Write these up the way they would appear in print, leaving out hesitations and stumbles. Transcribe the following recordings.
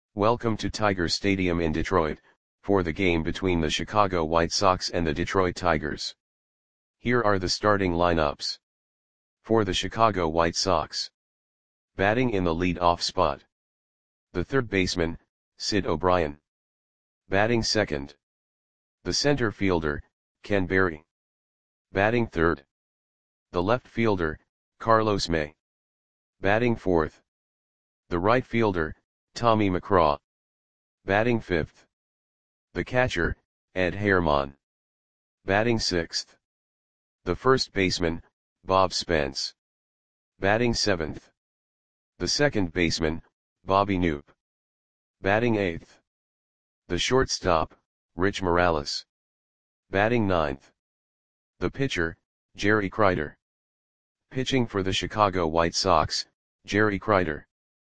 Welcome to Tiger Stadium in Detroit, for the game between the Chicago White Sox and the Detroit Tigers. Here are the starting lineups. For the Chicago White Sox. Batting in the lead-off spot. The third baseman, Sid O'Brien. Batting second. The center fielder, Ken Berry. Batting third. The left fielder, Carlos May. Batting fourth. The right fielder, Tommy McCraw. Batting fifth. The catcher, Ed Herman. Batting sixth. The first baseman, Bob Spence. Batting seventh. The second baseman, Bobby Knoop. Batting eighth. The shortstop, Rich Morales. Batting ninth. The pitcher, Jerry Kreider. Pitching for the Chicago White Sox, Jerry Kreider.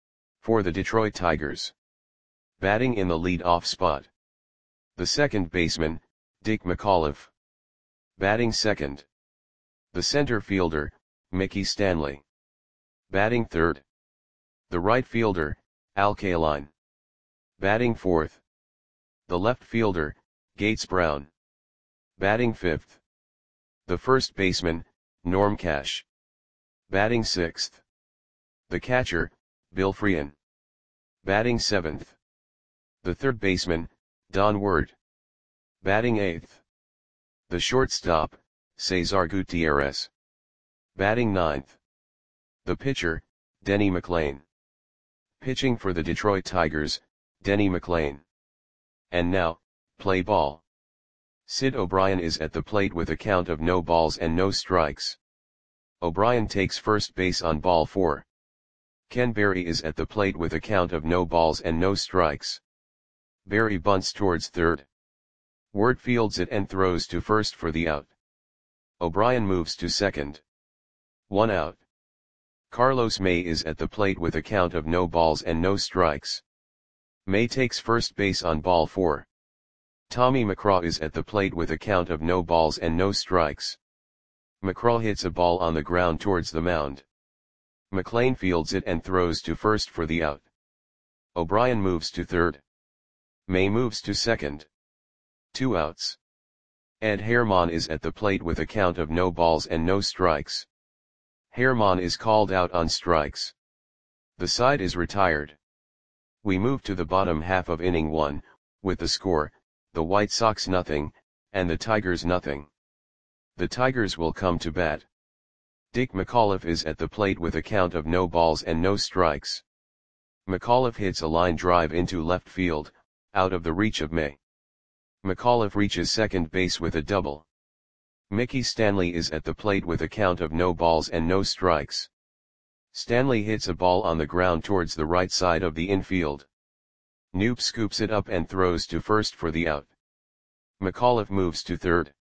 For the Detroit Tigers. Batting in the lead-off spot. The second baseman, Dick McAuliffe. Batting second. The center fielder, Mickey Stanley. Batting third. The right fielder, Al Kaline. Batting fourth. The left fielder, Gates Brown. Batting fifth. The first baseman, Norm Cash. Batting sixth. The catcher, Bill Freehan. Batting seventh. The third baseman, Don Ward. Batting eighth. The shortstop, Cesar Gutierrez. Batting ninth. The pitcher, Denny McLain. Pitching for the Detroit Tigers, Denny McLain. And now, play ball. Sid O'Brien is at the plate with a count of no balls and no strikes. O'Brien takes first base on ball 4. Ken Berry is at the plate with a count of no balls and no strikes. Berry bunts towards third. Ward fields it and throws to first for the out. O'Brien moves to second. 1 out. Carlos May is at the plate with a count of no balls and no strikes. May takes first base on ball 4. Tommy McCraw is at the plate with a count of no balls and no strikes. McCraw hits a ball on the ground towards the mound. McLain fields it and throws to first for the out. O'Brien moves to third. May moves to second. 2 outs. Ed Herman is at the plate with a count of no balls and no strikes. Herman is called out on strikes. The side is retired. We move to the bottom half of inning 1, with the score, the White Sox 0, and the Tigers 0. The Tigers will come to bat. Dick McAuliffe is at the plate with a count of no balls and no strikes. McAuliffe hits a line drive into left field, out of the reach of May. McAuliffe reaches second base with a double. Mickey Stanley is at the plate with a count of no balls and no strikes. Stanley hits a ball on the ground towards the right side of the infield. Knoop scoops it up and throws to first for the out. McAuliffe moves to third.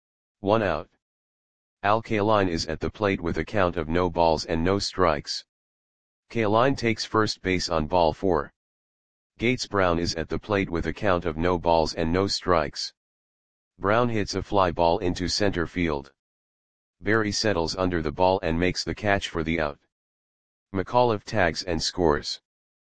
1 out. Al Kaline is at the plate with a count of no balls and no strikes. Kaline takes first base on ball 4. Gates Brown is at the plate with a count of no balls and no strikes. Brown hits a fly ball into center field. Berry settles under the ball and makes the catch for the out. McAuliffe tags and scores.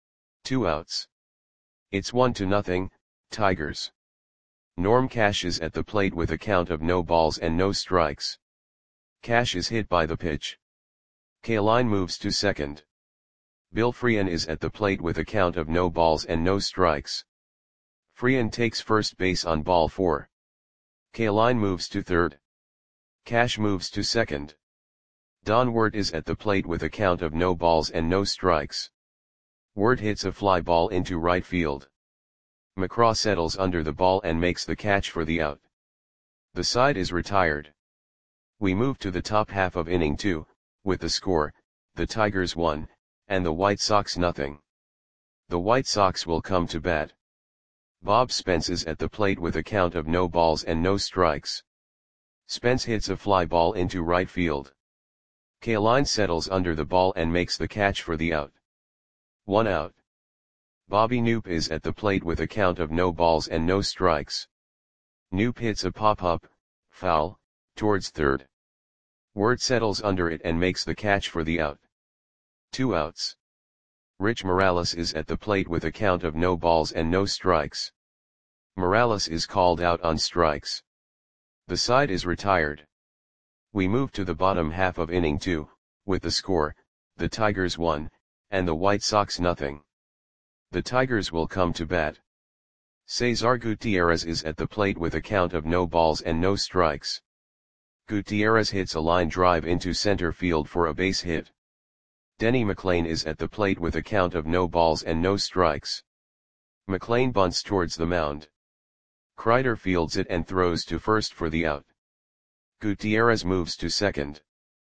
2 outs. It's 1-0, Tigers. Norm Cash is at the plate with a count of no balls and no strikes. Cash is hit by the pitch. Kaline moves to second. Bill Freehan is at the plate with a count of no balls and no strikes. Freehan takes first base on ball 4. Kaline moves to third. Cash moves to second. Don Ward is at the plate with a count of no balls and no strikes. Ward hits a fly ball into right field. McCraw settles under the ball and makes the catch for the out. The side is retired. We move to the top half of inning 2, with the score, the Tigers 1, and the White Sox 0. The White Sox will come to bat. Bob Spence is at the plate with a count of no balls and no strikes. Spence hits a fly ball into right field. Kaline settles under the ball and makes the catch for the out. 1 out. Bobby Knoop is at the plate with a count of no balls and no strikes. Knoop hits a pop-up, foul, towards third. Ward settles under it and makes the catch for the out. 2 outs. Rich Morales is at the plate with a count of no balls and no strikes. Morales is called out on strikes. The side is retired. We move to the bottom half of inning 2, with the score, the Tigers 1, and the White Sox nothing. The Tigers will come to bat. Cesar Gutierrez is at the plate with a count of no balls and no strikes. Gutierrez hits a line drive into center field for a base hit. Denny McLain is at the plate with a count of no balls and no strikes. McLain bunts towards the mound. Kreider fields it and throws to first for the out. Gutierrez moves to second.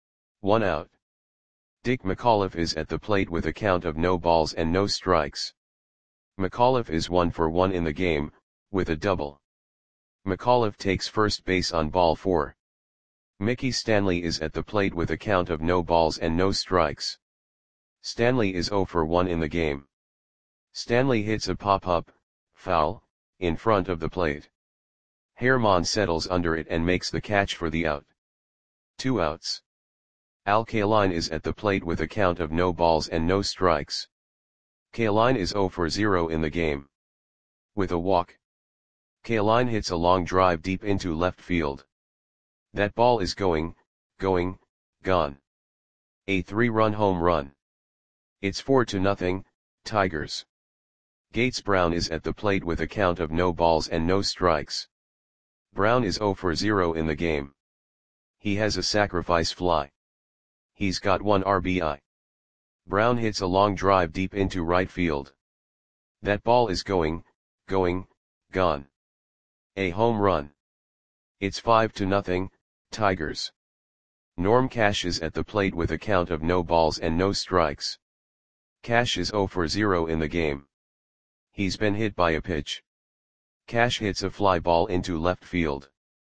1 out. Dick McAuliffe is at the plate with a count of no balls and no strikes. McAuliffe is 1 for 1 in the game, with a double. McAuliffe takes first base on ball 4. Mickey Stanley is at the plate with a count of no balls and no strikes. Stanley is 0 for 1 in the game. Stanley hits a pop-up, foul, in front of the plate. Herman settles under it and makes the catch for the out. 2 outs. Al Kaline is at the plate with a count of no balls and no strikes. Kaline is 0 for 0 in the game. With a walk. Kaline hits a long drive deep into left field. That ball is going, gone. A 3-run home run. It's 4-0, Tigers. Gates Brown is at the plate with a count of no balls and no strikes. Brown is 0 for 0 in the game. He has a sacrifice fly. He's got 1 RBI. Brown hits a long drive deep into right field. That ball is going, gone. A home run. It's 5-0, Tigers. Norm Cash is at the plate with a count of no balls and no strikes. Cash is 0 for 0 in the game. He's been hit by a pitch. Cash hits a fly ball into left field.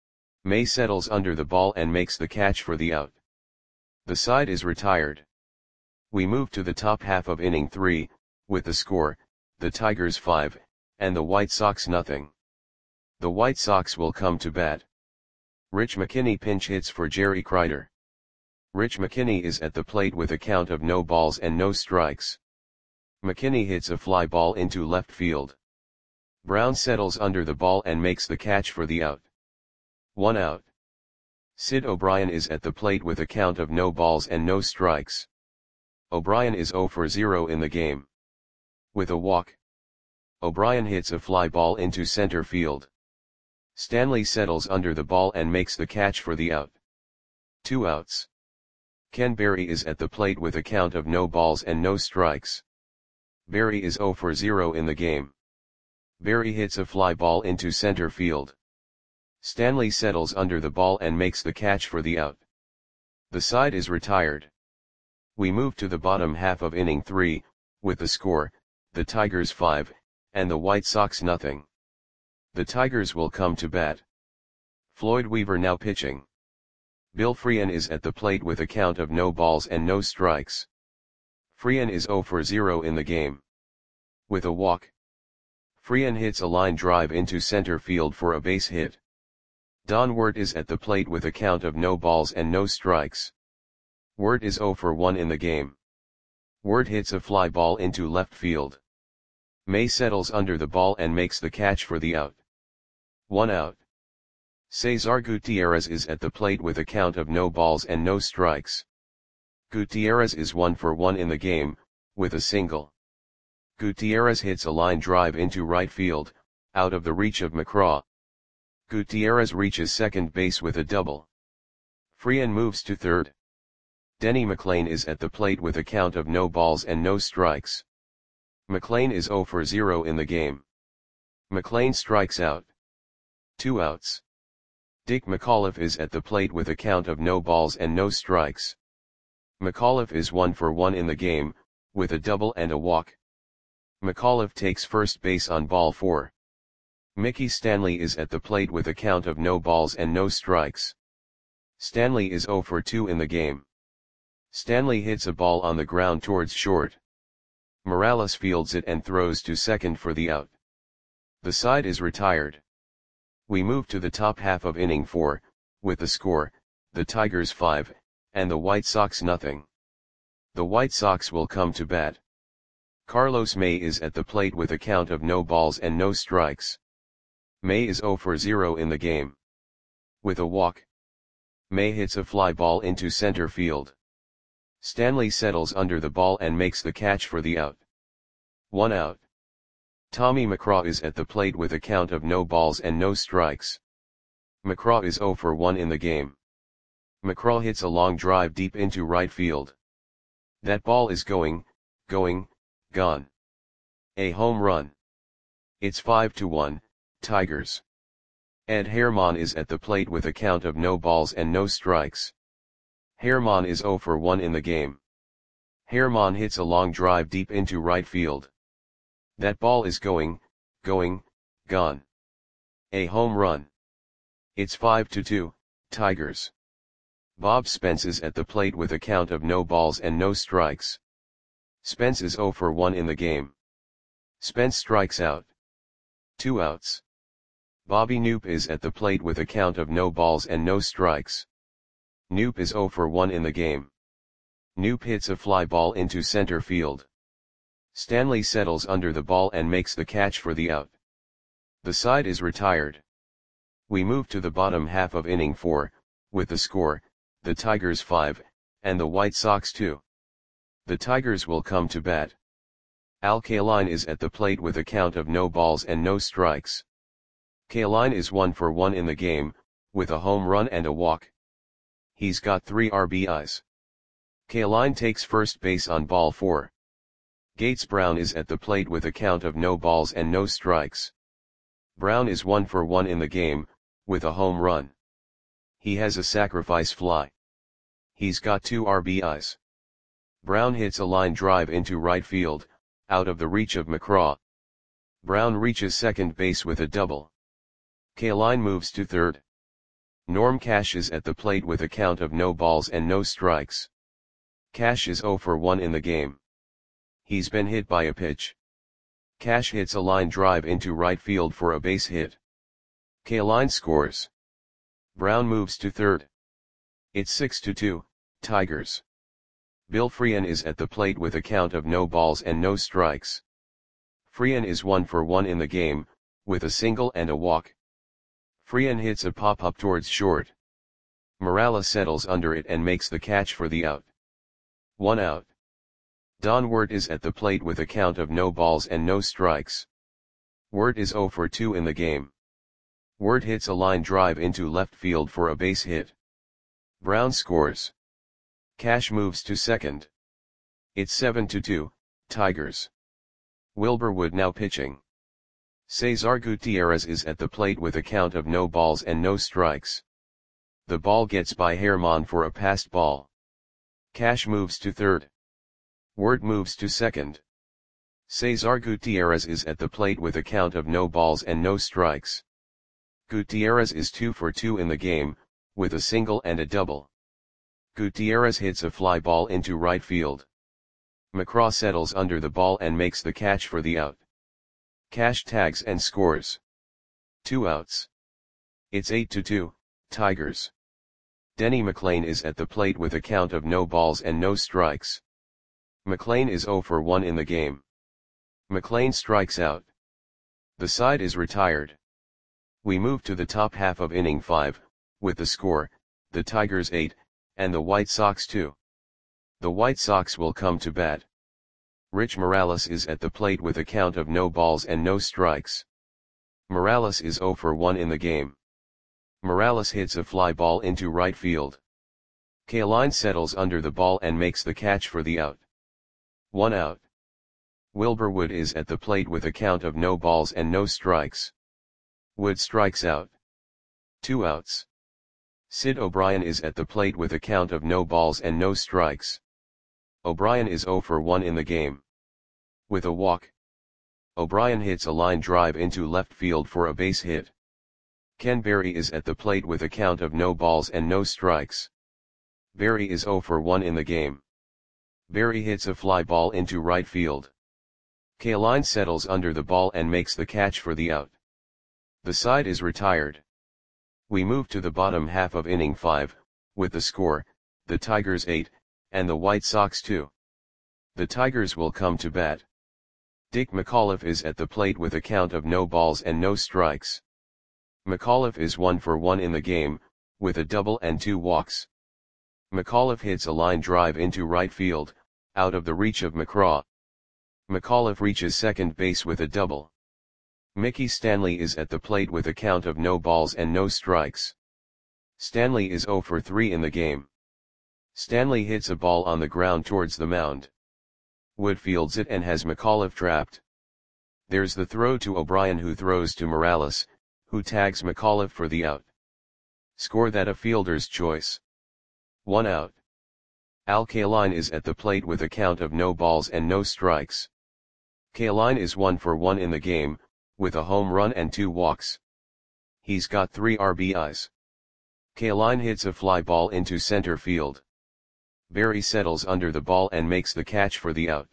May settles under the ball and makes the catch for the out. The side is retired. We move to the top half of inning 3, with the score, the Tigers 5, and the White Sox nothing. The White Sox will come to bat. Rich McKinney pinch hits for Jerry Kreider. Rich McKinney is at the plate with a count of no balls and no strikes. McKinney hits a fly ball into left field. Brown settles under the ball and makes the catch for the out. 1 out. Sid O'Brien is at the plate with a count of no balls and no strikes. O'Brien is 0 for 0 in the game. With a walk. O'Brien hits a fly ball into center field. Stanley settles under the ball and makes the catch for the out. 2 outs. Ken Berry is at the plate with a count of no balls and no strikes. Berry is 0 for 0 in the game. Berry hits a fly ball into center field. Stanley settles under the ball and makes the catch for the out. The side is retired. We move to the bottom half of inning 3, with the score, the Tigers 5, and the White Sox nothing. The Tigers will come to bat. Floyd Weaver now pitching. Bill Freehan is at the plate with a count of no balls and no strikes. Freehan is 0 for 0 in the game. With a walk. Freehan hits a line drive into center field for a base hit. Don Wirt is at the plate with a count of no balls and no strikes. Wirt is 0 for 1 in the game. Wirt hits a fly ball into left field. May settles under the ball and makes the catch for the out. 1 out. Cesar Gutierrez is at the plate with a count of no balls and no strikes. Gutierrez is 1 for 1 in the game, with a single. Gutierrez hits a line drive into right field, out of the reach of McCraw. Gutierrez reaches second base with a double. Freehan moves to third. Denny McLain is at the plate with a count of no balls and no strikes. McLain is 0 for 0 in the game. McLain strikes out. 2 outs. Dick McAuliffe is at the plate with a count of no balls and no strikes. McAuliffe is 1 for 1 in the game, with a double and a walk. McAuliffe takes first base on ball 4. Mickey Stanley is at the plate with a count of no balls and no strikes. Stanley is 0 for 2 in the game. Stanley hits a ball on the ground towards short. Morales fields it and throws to second for the out. The side is retired. We move to the top half of inning 4, with the score, the Tigers 5, and the White Sox nothing. The White Sox will come to bat. Carlos May is at the plate with a count of no balls and no strikes. May is 0 for 0 in the game. With a walk, May hits a fly ball into center field. Stanley settles under the ball and makes the catch for the out. 1 out. Tommy McCraw is at the plate with a count of no balls and no strikes. McCraw is 0 for 1 in the game. McCraw hits a long drive deep into right field. That ball is going, gone. A home run. It's 5-1, Tigers. Ed Herman is at the plate with a count of no balls and no strikes. Herman is 0 for 1 in the game. Herman hits a long drive deep into right field. That ball is going, gone. A home run. It's 5-2, Tigers. Bob Spence is at the plate with a count of no balls and no strikes. Spence is 0 for 1 in the game. Spence strikes out. 2 outs. Bobby Knoop is at the plate with a count of no balls and no strikes. Knoop is 0 for 1 in the game. Knoop hits a fly ball into center field. Stanley settles under the ball and makes the catch for the out. The side is retired. We move to the bottom half of inning 4, with the score, the Tigers 5, and the White Sox 2. The Tigers will come to bat. Al Kaline is at the plate with a count of no balls and no strikes. Kaline is 1 for 1 in the game, with a home run and a walk. He's got 3 RBIs. Kaline takes first base on ball 4. Gates Brown is at the plate with a count of no balls and no strikes. Brown is 1 for 1 in the game, with a home run. He has a sacrifice fly. He's got 2 RBIs. Brown hits a line drive into right field, out of the reach of McCraw. Brown reaches second base with a double. Kaline moves to third. Norm Cash is at the plate with a count of no balls and no strikes. Cash is 0 for 1 in the game. He's been hit by a pitch. Cash hits a line drive into right field for a base hit. Kaline scores. Brown moves to third. It's 6-2, Tigers. Bill Freehan is at the plate with a count of no balls and no strikes. Freehan is 1 for 1 in the game, with a single and a walk. Freehan hits a pop-up towards short. Morales settles under it and makes the catch for the out. 1 out. Don Wirt is at the plate with a count of no balls and no strikes. Wirt is 0 for 2 in the game. Wirt hits a line drive into left field for a base hit. Brown scores. Cash moves to second. It's 7-2, Tigers. Wilbur Wood now pitching. Cesar Gutierrez is at the plate with a count of no balls and no strikes. The ball gets by Herman for a passed ball. Cash moves to third. Wirt moves to second. Cesar Gutierrez is at the plate with a count of no balls and no strikes. Gutierrez is 2 for 2 in the game, with a single and a double. Gutierrez hits a fly ball into right field. McCraw settles under the ball and makes the catch for the out. Cash tags and scores. 2 outs. It's 8-2, Tigers. Denny McLain is at the plate with a count of no balls and no strikes. McLain is 0 for 1 in the game. McLain strikes out. The side is retired. We move to the top half of inning 5, with the score, the Tigers 8, and the White Sox 2. The White Sox will come to bat. Rich Morales is at the plate with a count of no balls and no strikes. Morales is 0 for 1 in the game. Morales hits a fly ball into right field. Kaline settles under the ball and makes the catch for the out. 1 out. Wilbur Wood is at the plate with a count of no balls and no strikes. Wood strikes out. 2 outs. Sid O'Brien is at the plate with a count of no balls and no strikes. O'Brien is 0 for 1 in the game. With a walk, O'Brien hits a line drive into left field for a base hit. Ken Berry is at the plate with a count of no balls and no strikes. Berry is 0 for 1 in the game. Berry hits a fly ball into right field. Kaline settles under the ball and makes the catch for the out. The side is retired. We move to the bottom half of inning 5, with the score, the Tigers 8, and the White Sox 2. The Tigers will come to bat. Dick McAuliffe is at the plate with a count of no balls and no strikes. McAuliffe is 1 for 1 in the game, with a double and 2 walks. McAuliffe hits a line drive into right field, out of the reach of McCraw. McAuliffe reaches second base with a double. Mickey Stanley is at the plate with a count of no balls and no strikes. Stanley is 0 for 3 in the game. Stanley hits a ball on the ground towards the mound. Wood fields it and has McAuliffe trapped. There's the throw to O'Brien, who throws to Morales, who tags McAuliffe for the out. Score that a fielder's choice. 1 out. Al Kaline is at the plate with a count of no balls and no strikes. Kaline is 1 for 1 in the game, with a home run and 2 walks. He's got 3 RBIs. Kaline hits a fly ball into center field. Barry settles under the ball and makes the catch for the out.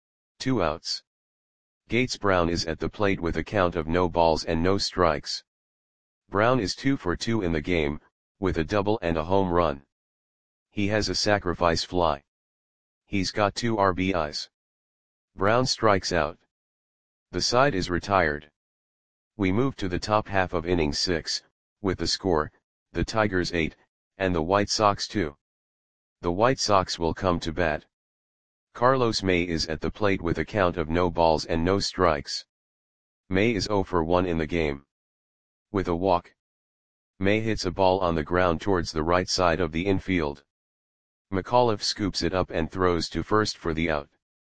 2 outs. Gates Brown is at the plate with a count of no balls and no strikes. Brown is 2 for 2 in the game, with a double and a home run. He has a sacrifice fly. He's got 2 RBIs. Brown strikes out. The side is retired. We move to the top half of inning 6, with the score, the Tigers 8, and the White Sox 2. The White Sox will come to bat. Carlos May is at the plate with a count of no balls and no strikes. May is 0 for 1 in the game. With a walk. May hits a ball on the ground towards the right side of the infield. McAuliffe scoops it up and throws to first for the out.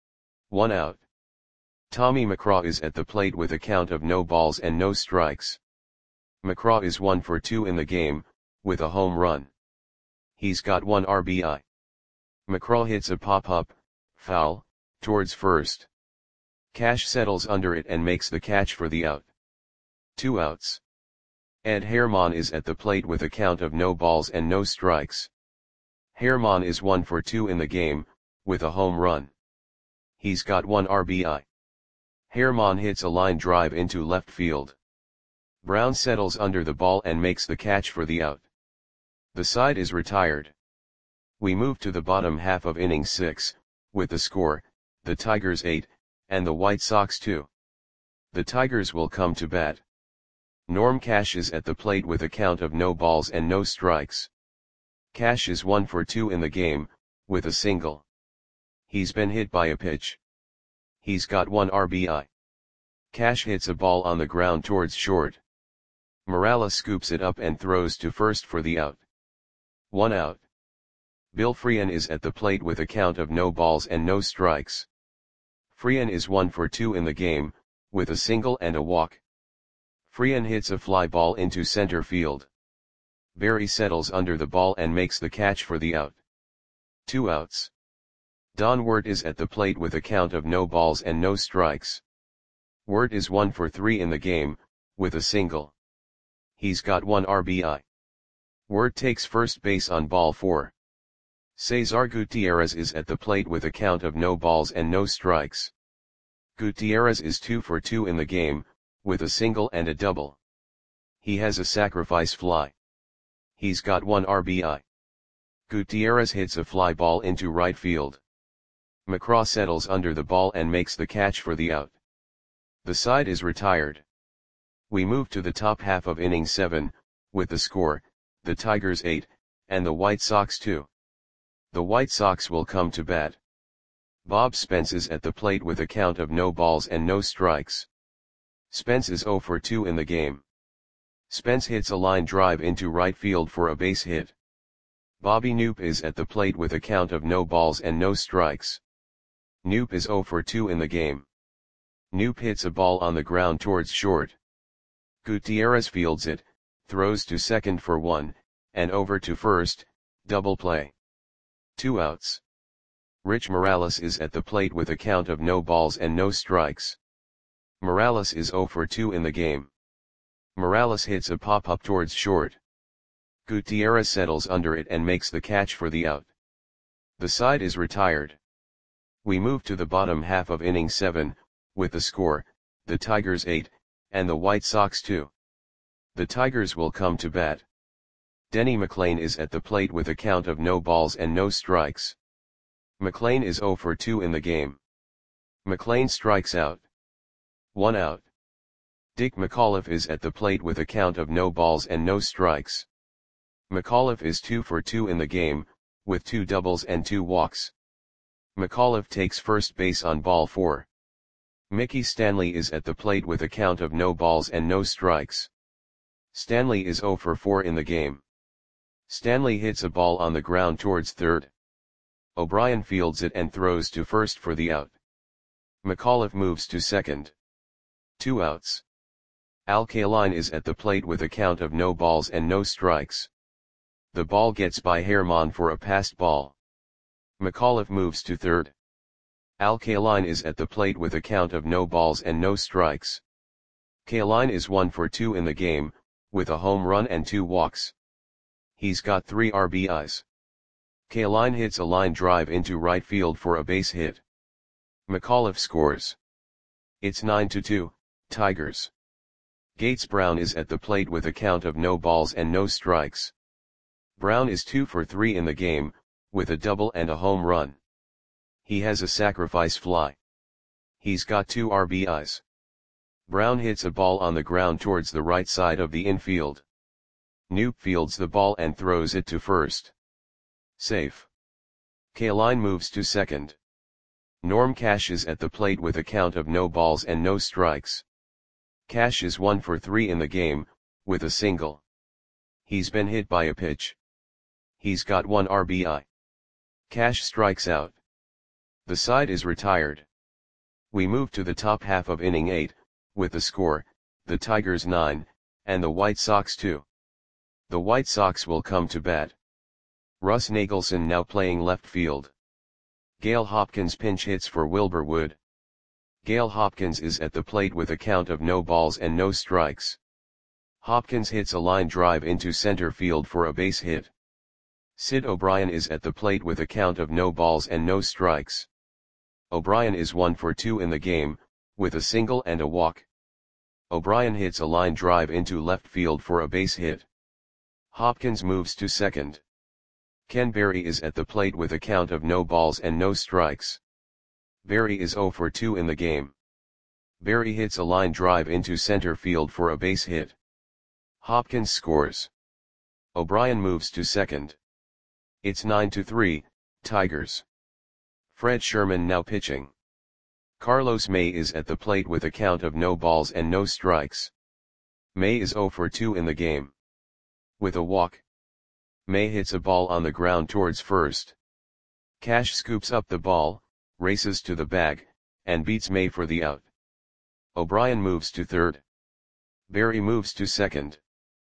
1 out. Tommy McCraw is at the plate with a count of no balls and no strikes. McCraw is 1 for 2 in the game, with a home run. He's got 1 RBI. McCraw hits a pop-up, foul, towards first. Cash settles under it and makes the catch for the out. 2 outs. Ed Herman is at the plate with a count of no balls and no strikes. Herman is 1 for 2 in the game, with a home run. He's got 1 RBI. Herman hits a line drive into left field. Brown settles under the ball and makes the catch for the out. The side is retired. We move to the bottom half of inning 6, with the score, the Tigers 8, and the White Sox 2. The Tigers will come to bat. Norm Cash is at the plate with a count of no balls and no strikes. Cash is 1 for 2 in the game, with a single. He's been hit by a pitch. He's got 1 RBI. Cash hits a ball on the ground towards short. Morales scoops it up and throws to first for the out. 1 out. Bill Freehan is at the plate with a count of no balls and no strikes. Freehan is 1 for 2 in the game, with a single and a walk. Freehan hits a fly ball into center field. Barry settles under the ball and makes the catch for the out. 2 outs. Don Wirt is at the plate with a count of no balls and no strikes. Wirt is 1 for 3 in the game, with a single. He's got 1 RBI. Wirt takes first base on ball 4. Cesar Gutierrez is at the plate with a count of no balls and no strikes. Gutierrez is 2 for 2 in the game, with a single and a double. He has a sacrifice fly. He's got 1 RBI. Gutierrez hits a fly ball into right field. McCraw settles under the ball and makes the catch for the out. The side is retired. We move to the top half of inning 7, with the score, the Tigers 8, and the White Sox 2. The White Sox will come to bat. Bob Spence is at the plate with a count of no balls and no strikes. Spence is 0 for 2 in the game. Spence hits a line drive into right field for a base hit. Bobby Knoop is at the plate with a count of no balls and no strikes. Knoop is 0 for 2 in the game. Knoop hits a ball on the ground towards short. Gutierrez fields it, throws to second for 1, and over to first, double play. 2 outs. Rich Morales is at the plate with a count of no balls and no strikes. Morales is 0 for 2 in the game. Morales hits a pop-up towards short. Gutierrez settles under it and makes the catch for the out. The side is retired. We move to the bottom half of inning 7, with the score, the Tigers 8, and the White Sox 2. The Tigers will come to bat. Denny McLain is at the plate with a count of no balls and no strikes. McLain is 0 for 2 in the game. McLean strikes out. 1 out. Dick McAuliffe is at the plate with a count of no balls and no strikes. McAuliffe is 2 for 2 in the game, with 2 doubles and 2 walks. McAuliffe takes first base on ball 4. Mickey Stanley is at the plate with a count of no balls and no strikes. Stanley is 0 for 4 in the game. Stanley hits a ball on the ground towards third. O'Brien fields it and throws to first for the out. McAuliffe moves to second. 2 outs. Al Kaline is at the plate with a count of no balls and no strikes. The ball gets by Herman for a passed ball. McAuliffe moves to third. Al Kaline is at the plate with a count of no balls and no strikes. Kaline is 1 for 2 in the game, with a home run and 2 walks. He's got 3 RBIs. Kaline hits a line drive into right field for a base hit. McAuliffe scores. It's 9-2, Tigers. Gates Brown is at the plate with a count of no balls and no strikes. Brown is 2 for 3 in the game, with a double and a home run. He has a sacrifice fly. He's got 2 RBIs. Brown hits a ball on the ground towards the right side of the infield. Knoop fields the ball and throws it to first. Safe. Kaline moves to second. Norm Cash is at the plate with a count of no balls and no strikes. Cash is 1 for 3 in the game, with a single. He's been hit by a pitch. He's got 1 RBI. Cash strikes out. The side is retired. We move to the top half of inning 8, with the score, the Tigers 9, and the White Sox 2. The White Sox will come to bat. Russ Nagelson now playing left field. Gale Hopkins pinch hits for Wilbur Wood. Gale Hopkins is at the plate with a count of no balls and no strikes. Hopkins hits a line drive into center field for a base hit. Sid O'Brien is at the plate with a count of no balls and no strikes. O'Brien is 1 for 2 in the game, with a single and a walk. O'Brien hits a line drive into left field for a base hit. Hopkins moves to second. Ken Berry is at the plate with a count of no balls and no strikes. Berry is 0 for 2 in the game. Berry hits a line drive into center field for a base hit. Hopkins scores. O'Brien moves to second. It's 9-3, Tigers. Fred Sherman now pitching. Carlos May is at the plate with a count of no balls and no strikes. May is 0 for 2 in the game. With a walk. May hits a ball on the ground towards first. Cash scoops up the ball, races to the bag, and beats May for the out. O'Brien moves to third. Berry moves to second.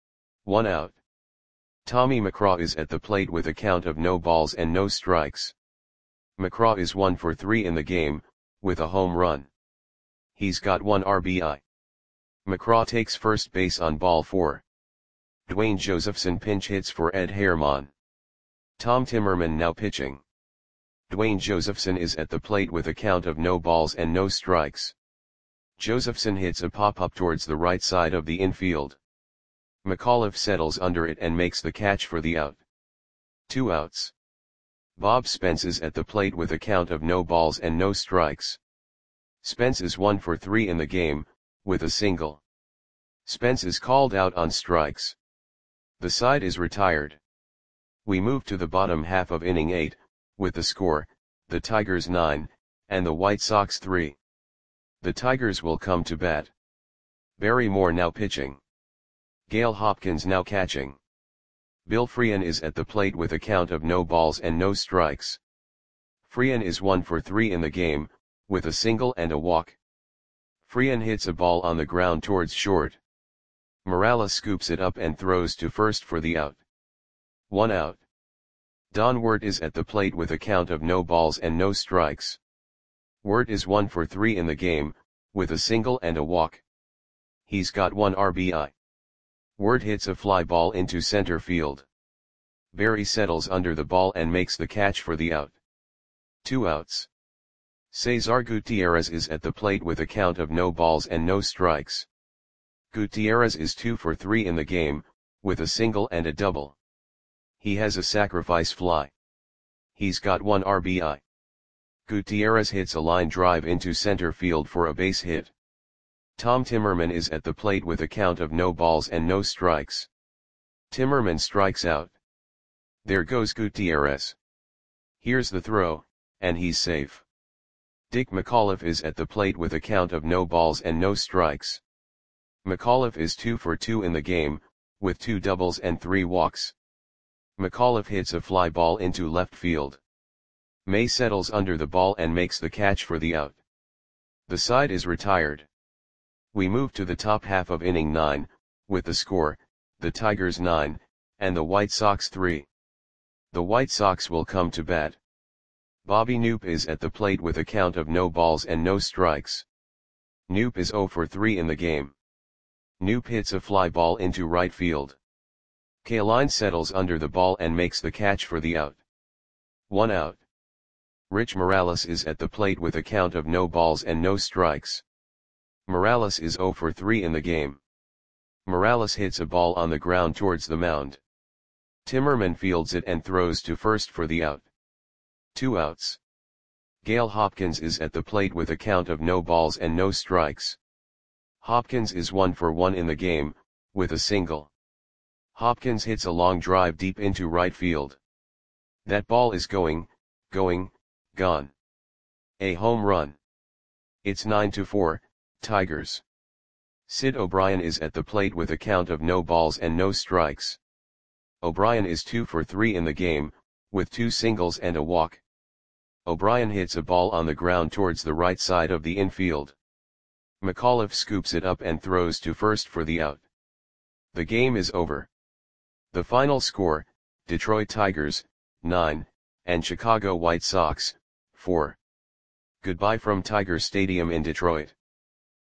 1 out. Tommy McCraw is at the plate with a count of no balls and no strikes. McCraw is 1 for 3 in the game, with a home run. He's got 1 RBI. McCraw takes first base on ball 4. Dwayne Josephson pinch hits for Ed Herman. Tom Timmerman now pitching. Dwayne Josephson is at the plate with a count of no balls and no strikes. Josephson hits a pop-up towards the right side of the infield. McAuliffe settles under it and makes the catch for the out. 2 outs. Bob Spence is at the plate with a count of no balls and no strikes. Spence is 1 for 3 in the game, with a single. Spence is called out on strikes. The side is retired. We move to the bottom half of inning 8, with the score, the Tigers 9, and the White Sox 3. The Tigers will come to bat. Barry Moore now pitching. Gale Hopkins now catching. Bill Freehan is at the plate with a count of no balls and no strikes. Freehan is 1 for 3 in the game, with a single and a walk. Freehan hits a ball on the ground towards short. Morales scoops it up and throws to first for the out. 1 out. Don Wirt is at the plate with a count of no balls and no strikes. Wirt is 1 for 3 in the game, with a single and a walk. He's got 1 RBI. Wirt hits a fly ball into center field. Barry settles under the ball and makes the catch for the out. 2 outs. Cesar Gutierrez is at the plate with a count of no balls and no strikes. Gutierrez is 2 for 3 in the game, with a single and a double. He has a sacrifice fly. He's got 1 RBI. Gutierrez hits a line drive into center field for a base hit. Tom Timmerman is at the plate with a count of no balls and no strikes. Timmerman strikes out. There goes Gutierrez. Here's the throw, and he's safe. Dick McAuliffe is at the plate with a count of no balls and no strikes. McAuliffe is 2 for 2 in the game, with 2 doubles and 3 walks. McAuliffe hits a fly ball into left field. May settles under the ball and makes the catch for the out. The side is retired. We move to the top half of inning 9, with the score, the Tigers 9, and the White Sox 3. The White Sox will come to bat. Bobby Knoop is at the plate with a count of no balls and no strikes. Knoop is 0 for 3 in the game. Knoop hits a fly ball into right field. Kaline settles under the ball and makes the catch for the out. 1 out. Rich Morales is at the plate with a count of no balls and no strikes. Morales is 0 for 3 in the game. Morales hits a ball on the ground towards the mound. Timmerman fields it and throws to first for the out. 2 outs. Gale Hopkins is at the plate with a count of no balls and no strikes. Hopkins is 1 for 1 in the game, with a single. Hopkins hits a long drive deep into right field. That ball is gone. A home run. It's 9-4, Tigers. Sid O'Brien is at the plate with a count of no balls and no strikes. O'Brien is 2 for 3 in the game, with 2 singles and a walk. O'Brien hits a ball on the ground towards the right side of the infield. McAuliffe scoops it up and throws to first for the out. The game is over. The final score, Detroit Tigers, 9, and Chicago White Sox, 4. Goodbye from Tiger Stadium in Detroit.